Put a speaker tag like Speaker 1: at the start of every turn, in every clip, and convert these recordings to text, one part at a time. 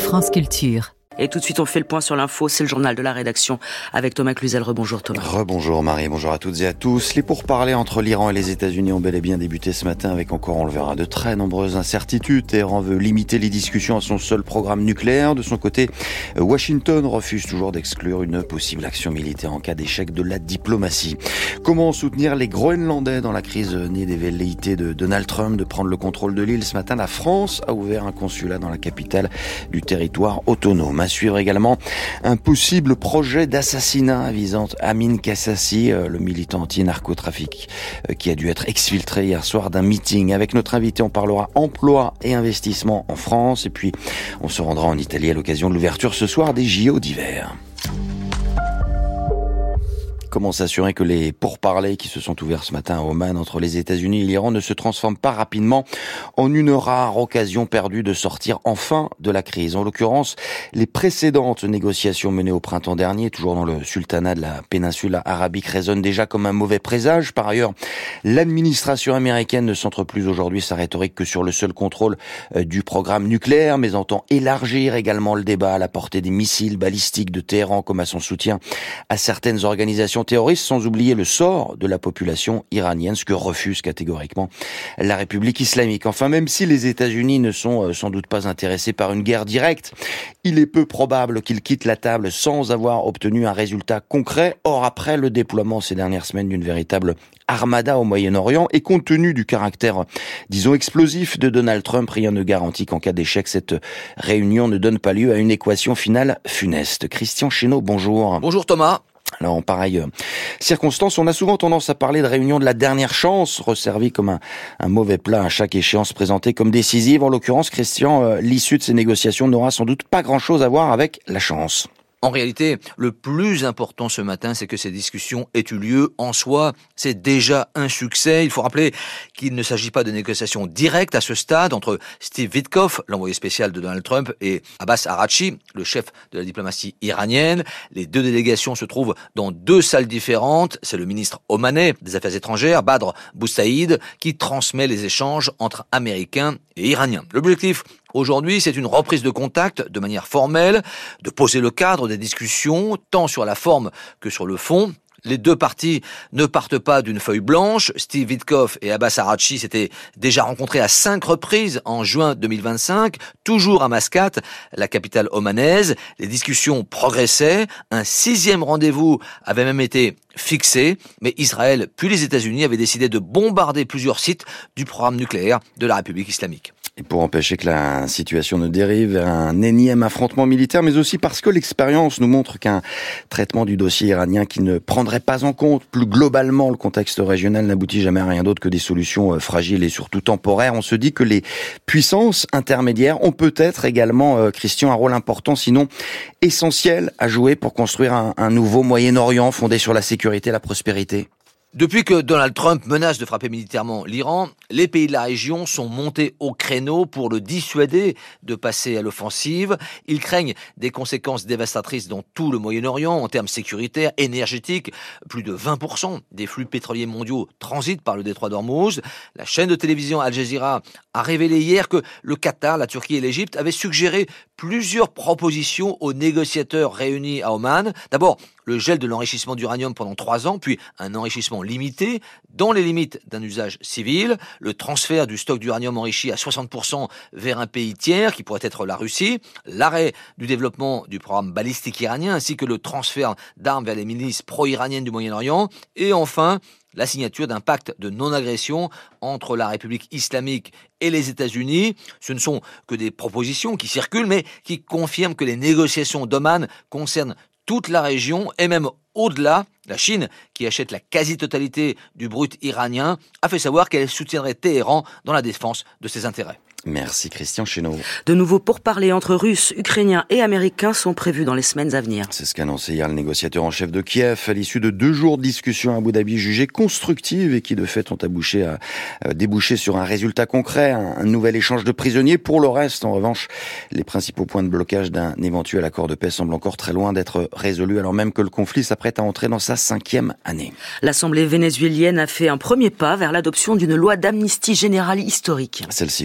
Speaker 1: France Culture.
Speaker 2: Et tout de suite, on fait le point sur l'info. C'est le journal de la rédaction avec Thomas Cluzel. Rebonjour Thomas.
Speaker 3: Rebonjour Marie, bonjour à toutes et à tous. Les pourparlers entre l'Iran et les États-Unis ont bel et bien débuté ce matin avec encore, on le verra, de très nombreuses incertitudes. Téhéran veut limiter les discussions à son seul programme nucléaire. De son côté, Washington refuse toujours d'exclure une possible action militaire en cas d'échec de la diplomatie. Comment soutenir les Groenlandais dans la crise née des velléités de Donald Trump de prendre le contrôle de l'île? Ce matin, la France a ouvert un consulat dans la capitale du territoire autonome. À suivre également un possible projet d'assassinat visant Amin Kassassi, le militant anti-narcotrafic qui a dû être exfiltré hier soir d'un meeting. Avec notre invité, on parlera emploi et investissement en France. Et puis, on se rendra en Italie à l'occasion de l'ouverture ce soir des JO d'hiver. Comment s'assurer que les pourparlers qui se sont ouverts ce matin à Oman entre les États-Unis et l'Iran ne se transforment pas rapidement en une rare occasion perdue de sortir enfin de la crise? En l'occurrence, les précédentes négociations menées au printemps dernier, toujours dans le sultanat de la péninsule arabique, résonnent déjà comme un mauvais présage. Par ailleurs, l'administration américaine ne centre plus aujourd'hui sa rhétorique que sur le seul contrôle du programme nucléaire, mais entend élargir également le débat à la portée des missiles balistiques de Téhéran, comme à son soutien à certaines organisations terroristes, sans oublier le sort de la population iranienne, ce que refuse catégoriquement la République islamique. Enfin, même si les États-Unis ne sont sans doute pas intéressés par une guerre directe, il est peu probable qu'ils quittent la table sans avoir obtenu un résultat concret. Or, après le déploiement ces dernières semaines d'une véritable armada au Moyen-Orient, et compte tenu du caractère, disons, explosif de Donald Trump, rien ne garantit qu'en cas d'échec, cette réunion ne donne pas lieu à une équation finale funeste. Christian Chesneau, bonjour.
Speaker 4: Bonjour Thomas.
Speaker 3: Alors, en pareille circonstance, on a souvent tendance à parler de réunion de la dernière chance, resservie comme un mauvais plat à chaque échéance présentée comme décisive. En l'occurrence, Christian, l'issue de ces négociations n'aura sans doute pas grand-chose à voir avec la chance.
Speaker 4: En réalité, le plus important ce matin, c'est que ces discussions aient eu lieu. En soi, c'est déjà un succès. Il faut rappeler qu'il ne s'agit pas de négociations directes à ce stade entre Steve Witkoff, l'envoyé spécial de Donald Trump, et Abbas Araghchi, le chef de la diplomatie iranienne. Les deux délégations se trouvent dans deux salles différentes. C'est le ministre omanais des Affaires étrangères, Badr Boussaïd, qui transmet les échanges entre Américains et Iraniens. L'objectif aujourd'hui, c'est une reprise de contact de manière formelle, de poser le cadre des discussions, tant sur la forme que sur le fond. Les deux parties ne partent pas d'une feuille blanche. Steve Witkoff et Abbas Araghchi s'étaient déjà rencontrés à 5 reprises en juin 2025, toujours à Mascate, la capitale omanaise. Les discussions progressaient. Un 6e rendez-vous avait même été fixé, mais Israël puis les États-Unis avaient décidé de bombarder plusieurs sites du programme nucléaire de la République islamique.
Speaker 3: Et pour empêcher que la situation ne dérive vers un énième affrontement militaire, mais aussi parce que l'expérience nous montre qu'un traitement du dossier iranien qui ne prendrait pas en compte plus globalement le contexte régional n'aboutit jamais à rien d'autre que des solutions fragiles et surtout temporaires. On se dit que les puissances intermédiaires ont peut-être également, Christian, un rôle important, sinon essentiel à jouer pour construire un nouveau Moyen-Orient fondé sur la sécurité et la prospérité.
Speaker 4: Depuis que Donald Trump menace de frapper militairement l'Iran, les pays de la région sont montés au créneau pour le dissuader de passer à l'offensive. Ils craignent des conséquences dévastatrices dans tout le Moyen-Orient en termes sécuritaires, énergétiques. Plus de 20% des flux pétroliers mondiaux transitent par le détroit d'Ormuz. La chaîne de télévision Al Jazeera a révélé hier que le Qatar, la Turquie et l'Égypte avaient suggéré plusieurs propositions aux négociateurs réunis à Oman. D'abord, le gel de l'enrichissement d'uranium pendant 3 ans, puis un enrichissement limité, dans les limites d'un usage civil, le transfert du stock d'uranium enrichi à 60% vers un pays tiers, qui pourrait être la Russie, l'arrêt du développement du programme balistique iranien, ainsi que le transfert d'armes vers les milices pro-iraniennes du Moyen-Orient, et enfin, la signature d'un pacte de non-agression entre la République islamique et les États-Unis. Ce ne sont que des propositions qui circulent, mais qui confirment que les négociations d'Oman concernent toute la région et même au-delà. La Chine, qui achète la quasi-totalité du brut iranien, a fait savoir qu'elle soutiendrait Téhéran dans la défense de ses intérêts.
Speaker 3: Merci Christian Chesneau.
Speaker 2: De nouveaux pourparlers entre Russes, Ukrainiens et Américains sont prévus dans les semaines à venir.
Speaker 3: C'est ce qu'a annoncé hier le négociateur en chef de Kiev à l'issue de 2 jours de discussions à Abu Dhabi jugées constructives et qui de fait ont débouché sur un résultat concret, un nouvel échange de prisonniers. Pour le reste, en revanche, les principaux points de blocage d'un éventuel accord de paix semblent encore très loin d'être résolus, alors même que le conflit s'apprête à entrer dans sa 5e année.
Speaker 2: L'Assemblée vénézuélienne a fait un premier pas vers l'adoption d'une loi d'amnistie générale historique.
Speaker 3: Celle-ci couvrirait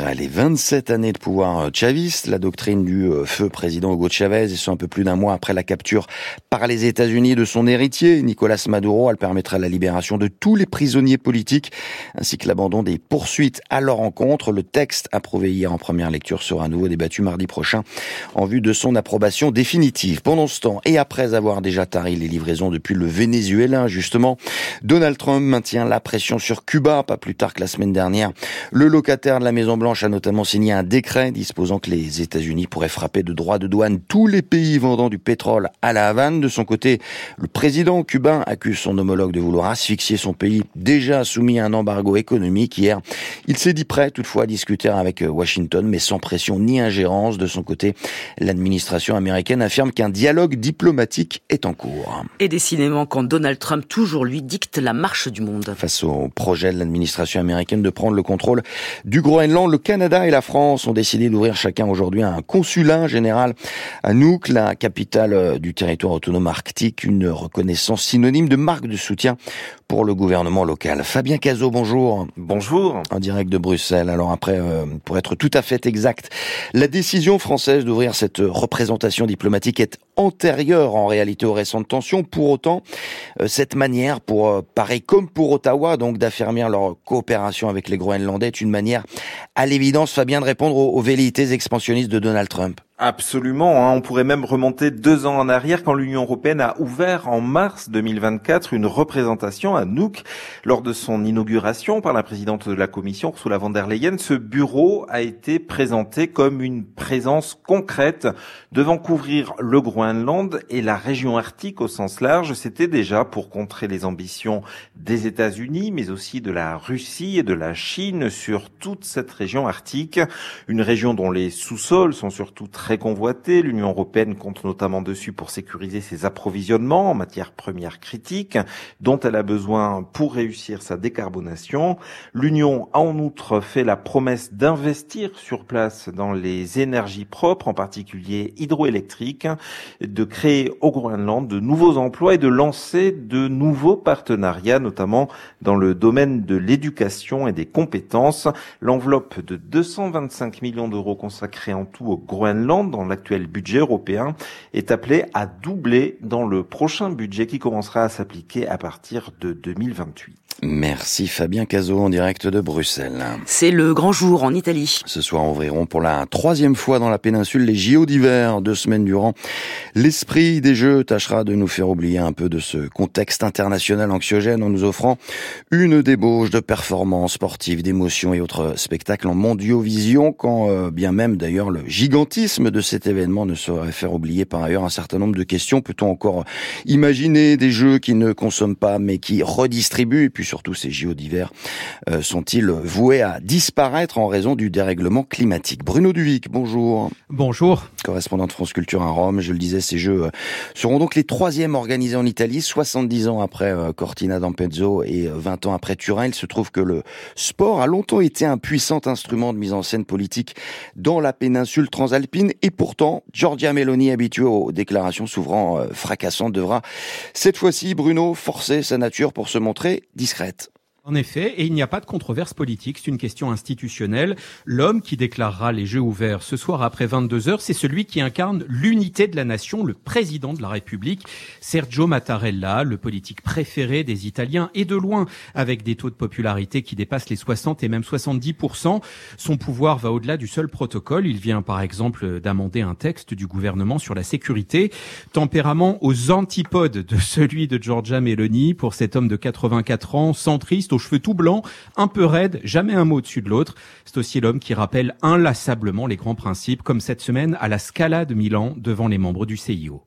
Speaker 3: après les 27 années de pouvoir chaviste, la doctrine du feu président Hugo Chavez, et ce un peu plus d'un mois après la capture par les États-Unis de son héritier, Nicolás Maduro. Elle permettra la libération de tous les prisonniers politiques, ainsi que l'abandon des poursuites à leur encontre. Le texte approuvé hier en première lecture sera à nouveau débattu mardi prochain en vue de son approbation définitive. Pendant ce temps, et après avoir déjà tari les livraisons depuis le Venezuela, justement, Donald Trump maintient la pression sur Cuba. Pas plus tard que la semaine dernière, le locataire de la Maison-Blanche a notamment signé un décret disposant que les États-Unis pourraient frapper de droits de douane tous les pays vendant du pétrole à la Havane. De son côté, le président cubain accuse son homologue de vouloir asphyxier son pays déjà soumis à un embargo économique. Hier, il s'est dit prêt toutefois à discuter avec Washington, mais sans pression ni ingérence. De son côté, l'administration américaine affirme qu'un dialogue diplomatique est en cours.
Speaker 2: Et décidément, quand Donald Trump, toujours lui, dicte la marche du monde.
Speaker 3: Face au projet de l'administration américaine de prendre le contrôle du Groenland, le Canada et la France ont décidé d'ouvrir chacun aujourd'hui un consulat général à Nuuk, la capitale du territoire autonome arctique, une reconnaissance synonyme de marque de soutien pour le gouvernement local. Fabien Cazot, bonjour.
Speaker 1: Bonjour.
Speaker 3: En direct de Bruxelles. Alors après, pour être tout à fait exact, la décision française d'ouvrir cette représentation diplomatique est antérieure en réalité aux récentes tensions. Pour autant, cette manière pour Paris comme pour Ottawa donc d'affermir leur coopération avec les Groenlandais est une manière à l'évidence, Fabien, de répondre aux velléités expansionnistes de Donald Trump.
Speaker 1: Absolument, on pourrait même remonter 2 ans en arrière quand l'Union européenne a ouvert en mars 2024 une représentation à Nuuk. Lors de son inauguration par la présidente de la Commission, Ursula von der Leyen, ce bureau a été présenté comme une présence concrète devant couvrir le Groenland et la région arctique au sens large. C'était déjà pour contrer les ambitions des États-Unis, mais aussi de la Russie et de la Chine sur toute cette région arctique. Une région dont les sous-sols sont surtout très convoité. L'Union européenne compte notamment dessus pour sécuriser ses approvisionnements en matières premières critiques dont elle a besoin pour réussir sa décarbonation. L'Union a en outre fait la promesse d'investir sur place dans les énergies propres, en particulier hydroélectriques, de créer au Groenland de nouveaux emplois et de lancer de nouveaux partenariats, notamment dans le domaine de l'éducation et des compétences. L'enveloppe de 225 millions d'euros consacrée en tout au Groenland dans l'actuel budget européen est appelé à doubler dans le prochain budget qui commencera à s'appliquer à partir de 2028.
Speaker 3: Merci Fabien Cazot en direct de Bruxelles.
Speaker 2: C'est le grand jour en Italie.
Speaker 3: Ce soir ouvriront pour la 3e fois dans la péninsule les JO d'hiver, 2 semaines durant. L'esprit des Jeux tâchera de nous faire oublier un peu de ce contexte international anxiogène en nous offrant une débauche de performances sportives, d'émotions et autres spectacles en mondiovision, quand bien même d'ailleurs le gigantisme de cet événement ne saurait faire oublier par ailleurs un certain nombre de questions. Peut-on encore imaginer des Jeux qui ne consomment pas mais qui redistribuent? Et puis surtout, ces JO d'hiver sont-ils voués à disparaître en raison du dérèglement climatique? Bruno Duvic, bonjour.
Speaker 5: Bonjour.
Speaker 3: Correspondant de France Culture à Rome. Je le disais, ces Jeux seront donc les 3e organisés en Italie, 70 ans après Cortina d'Ampezzo et 20 ans après Turin. Il se trouve que le sport a longtemps été un puissant instrument de mise en scène politique dans la péninsule transalpine. Et pourtant, Giorgia Meloni, habituée aux déclarations souvent fracassantes, devra cette fois-ci, Bruno, forcer sa nature pour se montrer discrète.
Speaker 5: En effet, et il n'y a pas de controverse politique, c'est une question institutionnelle. L'homme qui déclarera les Jeux ouverts ce soir après 22h, c'est celui qui incarne l'unité de la nation, le président de la République, Sergio Mattarella, le politique préféré des Italiens et de loin, avec des taux de popularité qui dépassent les 60 et même 70%. Son pouvoir va au-delà du seul protocole. Il vient par exemple d'amender un texte du gouvernement sur la sécurité. Tempérament aux antipodes de celui de Giorgia Meloni pour cet homme de 84 ans, centriste, aux cheveux tout blancs, un peu raides, jamais un mot au-dessus de l'autre. C'est aussi l'homme qui rappelle inlassablement les grands principes, comme cette semaine à la Scala de Milan devant les membres du CIO.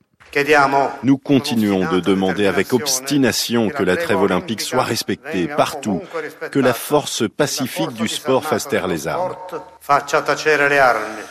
Speaker 6: Nous continuons de demander avec obstination que la trêve olympique soit respectée partout, que la force pacifique du sport fasse taire les armes.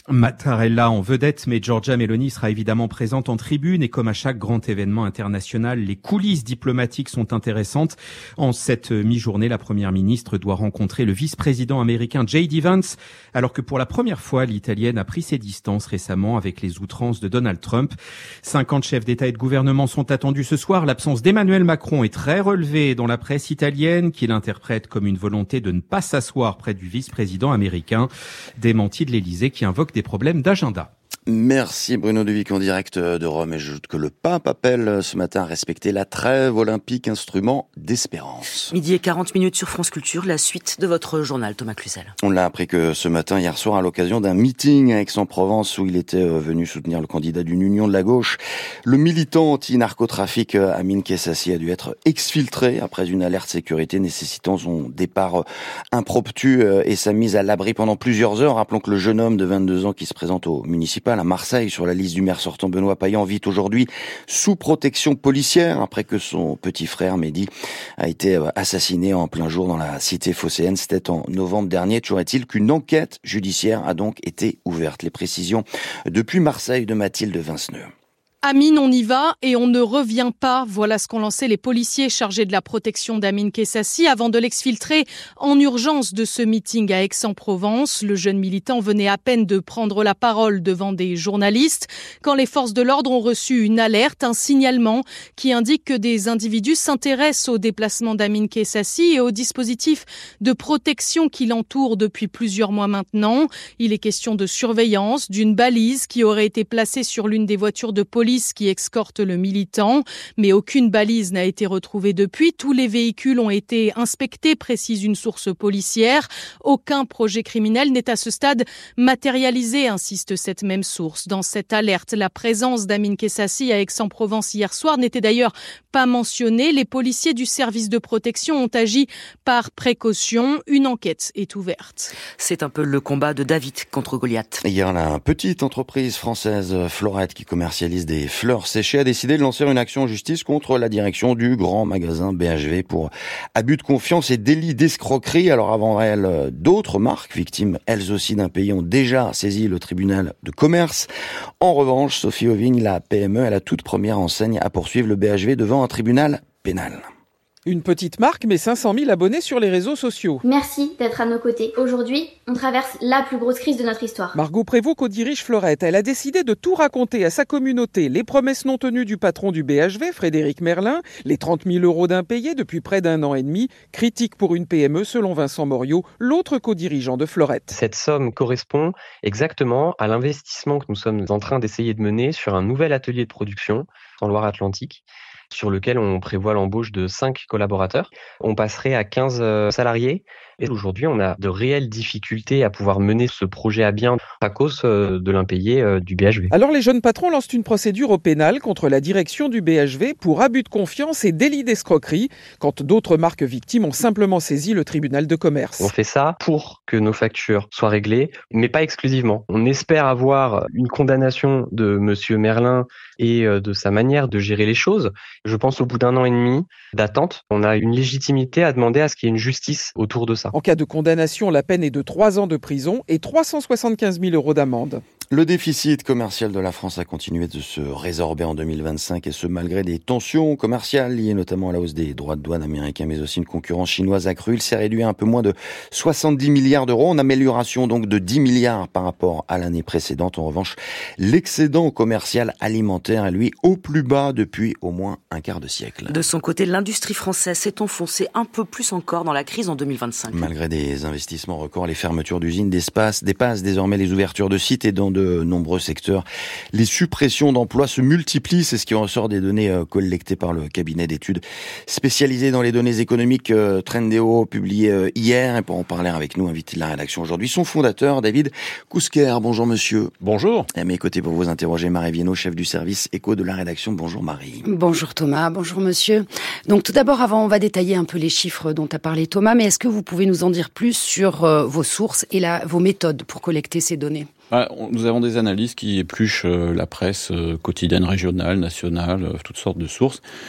Speaker 5: Mattarella en vedette, mais Giorgia Meloni sera évidemment présente en tribune et comme à chaque grand événement international, les coulisses diplomatiques sont intéressantes. En cette mi-journée, la première ministre doit rencontrer le vice-président américain J.D. Vance, alors que pour la première fois, l'Italienne a pris ses distances récemment avec les outrances de Donald Trump. 50 chefs d'État et de gouvernement sont attendus ce soir. L'absence d'Emmanuel Macron est très relevée dans la presse italienne, qui l'interprète comme une volonté de ne pas s'asseoir près du vice-président américain. Démenti de l'Élysée qui invoque des problèmes d'agenda.
Speaker 3: Merci Bruno Duvic en direct de Rome. Et j'ajoute que le pape appelle ce matin à respecter la trêve olympique, instrument d'espérance.
Speaker 2: 12h40 sur France Culture, la suite de votre journal, Thomas Cluzel.
Speaker 3: On l'a appris que ce matin, hier soir, à l'occasion d'un meeting à Aix-en-Provence où il était venu soutenir le candidat d'une union de la gauche, le militant anti-narcotrafic Amine Kessassi a dû être exfiltré après une alerte sécurité nécessitant son départ impromptu et sa mise à l'abri pendant plusieurs heures. Rappelons que le jeune homme de 22 ans qui se présente au municipal à Marseille sur la liste du maire sortant Benoît Payan vit aujourd'hui sous protection policière après que son petit frère Mehdi a été assassiné en plein jour dans la cité phocéenne. C'était en novembre dernier. Toujours est-il qu'une enquête judiciaire a donc été ouverte. Les précisions depuis Marseille de Mathilde Vinceneux.
Speaker 7: Amine, on y va et on ne revient pas. Voilà ce qu'ont lancé les policiers chargés de la protection d'Amine Kessassi avant de l'exfiltrer en urgence de ce meeting à Aix-en-Provence. Le jeune militant venait à peine de prendre la parole devant des journalistes quand les forces de l'ordre ont reçu une alerte, un signalement qui indique que des individus s'intéressent au déplacement d'Amine Kessassi et au dispositif de protection qui l'entoure depuis plusieurs mois maintenant. Il est question de surveillance, d'une balise qui aurait été placée sur l'une des voitures de police qui escorte le militant, mais aucune balise n'a été retrouvée depuis. Tous les véhicules ont été inspectés, précise une source policière. Aucun projet criminel n'est à ce stade matérialisé, insiste cette même source. Dans cette alerte, la présence d'Amine Kessassi à Aix-en-Provence hier soir n'était d'ailleurs pas mentionnée. Les policiers du service de protection ont agi par précaution. Une enquête est ouverte.
Speaker 2: C'est un peu le combat de David contre Goliath.
Speaker 3: Hier, la petite entreprise française Florette qui commercialise des fleurs séchées a décidé de lancer une action en justice contre la direction du grand magasin BHV pour abus de confiance et délit d'escroquerie. Alors avant elle, d'autres marques, victimes elles aussi d'impayés, ont déjà saisi le tribunal de commerce. En revanche, Sophie Auvigne, la PME, est la toute première enseigne à poursuivre le BHV devant un tribunal pénal.
Speaker 8: Une petite marque, mais 500 000 abonnés sur les réseaux sociaux.
Speaker 9: Merci d'être à nos côtés. Aujourd'hui, on traverse la plus grosse crise de notre histoire.
Speaker 8: Margot Prévost co-dirige Florette. Elle a décidé de tout raconter à sa communauté. Les promesses non tenues du patron du BHV, Frédéric Merlin, les 30 000 € d'impayés depuis près d'un an et demi, critique pour une PME selon Vincent Moriot, l'autre co-dirigeant de Florette.
Speaker 10: Cette somme correspond exactement à l'investissement que nous sommes en train d'essayer de mener sur un nouvel atelier de production en Loire-Atlantique, sur lequel on prévoit l'embauche de 5 collaborateurs. On passerait à 15 salariés. Et aujourd'hui, on a de réelles difficultés à pouvoir mener ce projet à bien à cause de l'impayé du BHV.
Speaker 8: Alors les jeunes patrons lancent une procédure au pénal contre la direction du BHV pour abus de confiance et délit d'escroquerie, quand d'autres marques victimes ont simplement saisi le tribunal de commerce.
Speaker 10: On fait ça pour que nos factures soient réglées, mais pas exclusivement. On espère avoir une condamnation de monsieur Merlin et de sa manière de gérer les choses. Je pense au bout d'un an et demi d'attente, on a une légitimité à demander à ce qu'il y ait une justice autour de ça.
Speaker 8: En cas de condamnation, la peine est de 3 ans de prison et 375 000 € d'amende.
Speaker 3: Le déficit commercial de la France a continué de se résorber en 2025 et ce malgré des tensions commerciales liées notamment à la hausse des droits de douane américains mais aussi une concurrence chinoise accrue. Il s'est réduit à un peu moins de 70 milliards d'euros en amélioration donc de 10 milliards par rapport à l'année précédente. En revanche, l'excédent commercial alimentaire est lui au plus bas depuis au moins un quart de siècle.
Speaker 2: De son côté, l'industrie française s'est enfoncée un peu plus encore dans la crise en 2025.
Speaker 3: Malgré des investissements records, les fermetures d'usines dépassent désormais les ouvertures de sites et dans de nombreux secteurs, les suppressions d'emplois se multiplient. C'est ce qui ressort des données collectées par le cabinet d'études spécialisé dans les données économiques Trendéo, publié hier. Et pour en parler avec nous, invité de la rédaction aujourd'hui, son fondateur, David Kousker. Bonjour monsieur.
Speaker 11: Bonjour.
Speaker 3: Et à mes côtés pour vous interroger, Marie Viennot, chef du service éco de la rédaction. Bonjour Marie.
Speaker 12: Bonjour Thomas, bonjour monsieur. Donc tout d'abord, on va détailler un peu les chiffres dont a parlé Thomas, mais est-ce que vous pouvez nous en dire plus sur vos sources et vos méthodes pour collecter ces données ?
Speaker 11: Nous avons des analystes qui épluchent la presse quotidienne, régionale, nationale, toutes sortes de sources.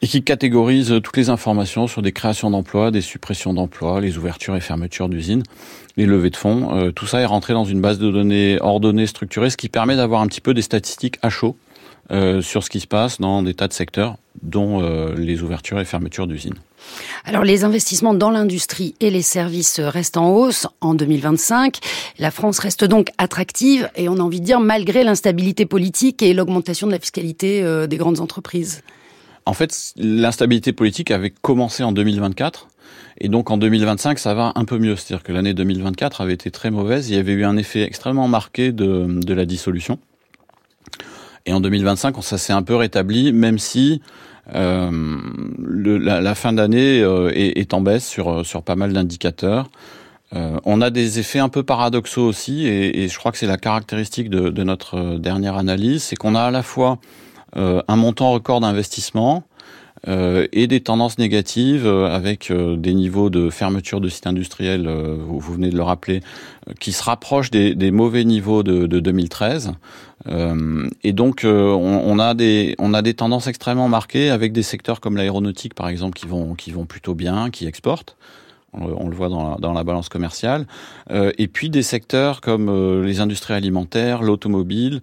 Speaker 11: et qui catégorise toutes les informations sur des créations d'emplois, des suppressions d'emplois, les ouvertures et fermetures d'usines, les levées de fonds. Tout ça est rentré dans une base de données ordonnée, structurée, ce qui permet d'avoir un petit peu des statistiques à chaud sur ce qui se passe dans des tas de secteurs, dont les ouvertures et fermetures d'usines.
Speaker 12: Alors, les investissements dans l'industrie et les services restent en hausse en 2025. La France reste donc attractive et on a envie de dire malgré l'instabilité politique et l'augmentation de la fiscalité des grandes entreprises.
Speaker 11: En fait, l'instabilité politique avait commencé en 2024 et donc en 2025, ça va un peu mieux. C'est-à-dire que l'année 2024 avait été très mauvaise. Il y avait eu un effet extrêmement marqué de la dissolution. Et en 2025, ça s'est un peu rétabli, même si la fin d'année est en baisse sur pas mal d'indicateurs. On a des effets un peu paradoxaux aussi, et je crois que c'est la caractéristique de notre dernière analyse, c'est qu'on a à la fois un montant record d'investissement et des tendances négatives avec des niveaux de fermeture de sites industriels, vous venez de le rappeler, qui se rapprochent des mauvais niveaux de 2013. Et donc on a des tendances extrêmement marquées avec des secteurs comme l'aéronautique par exemple qui vont plutôt bien, qui exportent. On le voit dans la balance commerciale. Et puis des secteurs comme les industries alimentaires, l'automobile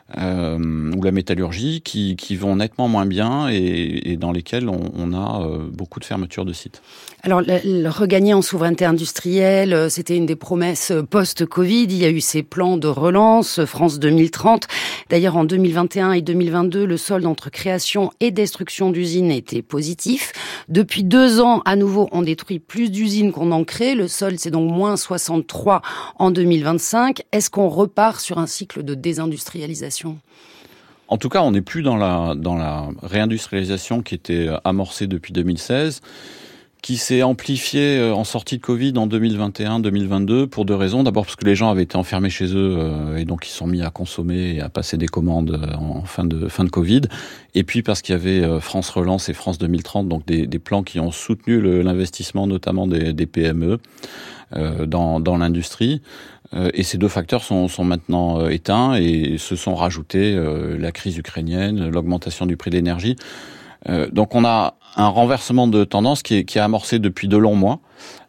Speaker 11: ou la métallurgie qui vont nettement moins bien et dans lesquels on a beaucoup de fermetures de sites.
Speaker 12: Alors, le regagner en souveraineté industrielle, c'était une des promesses post-Covid. Il y a eu ces plans de relance, France 2030. D'ailleurs, en 2021 et 2022, le solde entre création et destruction d'usines était positif. Depuis 2 ans, à nouveau, on détruit plus d'usines qu'on en crée. Le solde, c'est donc moins 63 en 2025. Est-ce qu'on repart sur un cycle de désindustrialisation ?
Speaker 11: En tout cas, on n'est plus dans la réindustrialisation qui était amorcée depuis 2016, qui s'est amplifiée en sortie de Covid en 2021-2022 pour 2 raisons. D'abord parce que les gens avaient été enfermés chez eux et donc ils sont mis à consommer et à passer des commandes en fin de Covid. Et puis parce qu'il y avait France Relance et France 2030, donc des plans qui ont soutenu l'investissement notamment des PME dans l'industrie. Et ces 2 facteurs sont maintenant éteints et se sont rajoutés la crise ukrainienne, l'augmentation du prix de l'énergie. Donc on a un renversement de tendance qui est amorcé depuis 2 longs mois.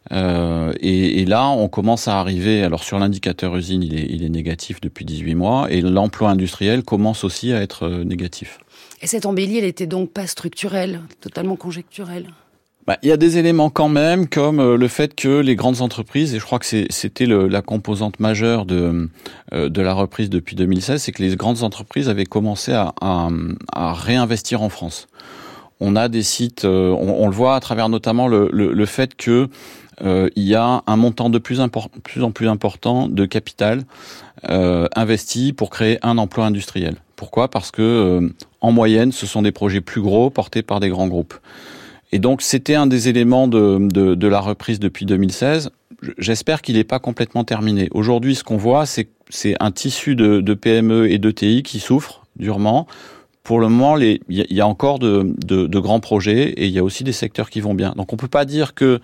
Speaker 11: Et là, on commence à arriver. Alors sur l'indicateur usine, il est négatif depuis 18 mois, et l'emploi industriel commence aussi à être négatif.
Speaker 12: Et cette embellie, elle était donc pas structurelle, totalement conjecturelle.
Speaker 11: Il y a des éléments quand même, comme le fait que les grandes entreprises, et je crois que c'était la composante majeure de la reprise depuis 2016, c'est que les grandes entreprises avaient commencé à réinvestir en France. On a des sites, on le voit à travers notamment le fait que il y a un montant de plus en plus important de capital investi pour créer un emploi industriel. Pourquoi ? Parce que en moyenne, ce sont des projets plus gros portés par des grands groupes. Et donc, c'était un des éléments de la reprise depuis 2016. J'espère qu'il n'est pas complètement terminé. Aujourd'hui, ce qu'on voit, c'est un tissu de PME et d'ETI qui souffre durement. Pour le moment, il y a encore de grands projets et il y a aussi des secteurs qui vont bien. Donc, on peut pas dire que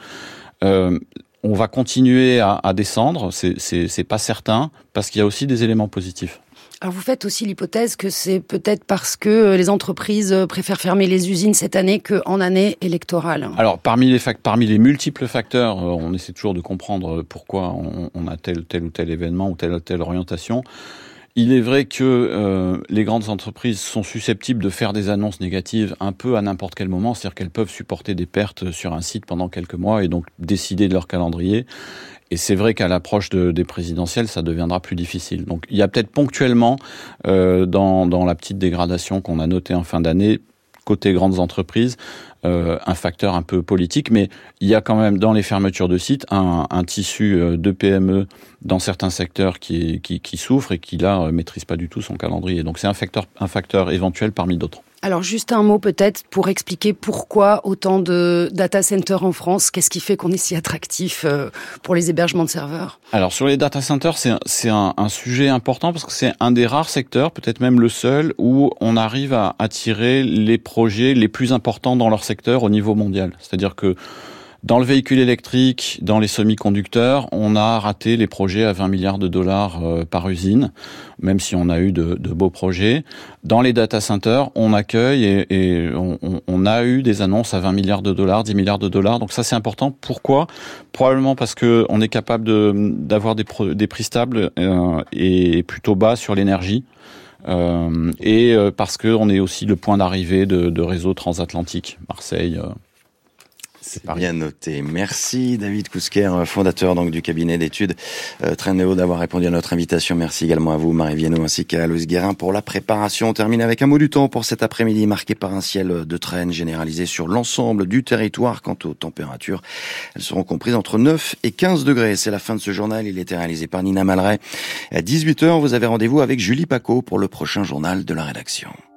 Speaker 11: on va continuer à descendre. C'est pas certain parce qu'il y a aussi des éléments positifs.
Speaker 12: Alors vous faites aussi l'hypothèse que c'est peut-être parce que les entreprises préfèrent fermer les usines cette année qu'en année électorale.
Speaker 11: Alors parmi les multiples facteurs, on essaie toujours de comprendre pourquoi on a tel ou tel événement ou telle orientation. Il est vrai que les grandes entreprises sont susceptibles de faire des annonces négatives un peu à n'importe quel moment, c'est-à-dire qu'elles peuvent supporter des pertes sur un site pendant quelques mois et donc décider de leur calendrier. Et c'est vrai qu'à l'approche des présidentielles, ça deviendra plus difficile. Donc il y a peut-être ponctuellement, dans la petite dégradation qu'on a notée en fin d'année, côté grandes entreprises, un facteur un peu politique, mais il y a quand même dans les fermetures de sites un tissu de PME dans certains secteurs qui souffre et qui là maîtrise pas du tout son calendrier. Donc c'est un facteur éventuel parmi d'autres.
Speaker 12: Alors juste un mot peut-être pour expliquer pourquoi autant de data centers en France. Qu'est-ce qui fait qu'on est si attractif pour les hébergements de serveurs ?
Speaker 11: Alors sur les data centers, c'est un sujet important parce que c'est un des rares secteurs, peut-être même le seul, où on arrive à attirer les projets les plus importants dans leur secteur au niveau mondial. C'est-à-dire que Dans le véhicule électrique, dans les semi-conducteurs, on a raté les projets à 20 milliards de dollars par usine, même si on a eu de beaux projets. Dans les data centers, on accueille et on a eu des annonces à 20 milliards de dollars, 10 milliards de dollars. Donc ça, c'est important. Pourquoi ? Probablement parce que on est capable d'avoir des prix stables et plutôt bas sur l'énergie. Et parce que on est aussi le point d'arrivée de réseaux transatlantiques, Marseille.
Speaker 3: C'est bien noté. Merci David Kousker, fondateur donc du cabinet d'études Trendéo, d'avoir répondu à notre invitation. Merci également à vous, Marie Viennot, ainsi qu'à Aloïs Guérin pour la préparation. On termine avec un mot du temps pour cet après-midi marqué par un ciel de traîne généralisé sur l'ensemble du territoire. Quant aux températures, elles seront comprises entre 9 et 15 degrés. C'est la fin de ce journal. Il était réalisé par Nina Malray. À 18h, vous avez rendez-vous avec Julie Paco pour le prochain journal de la rédaction.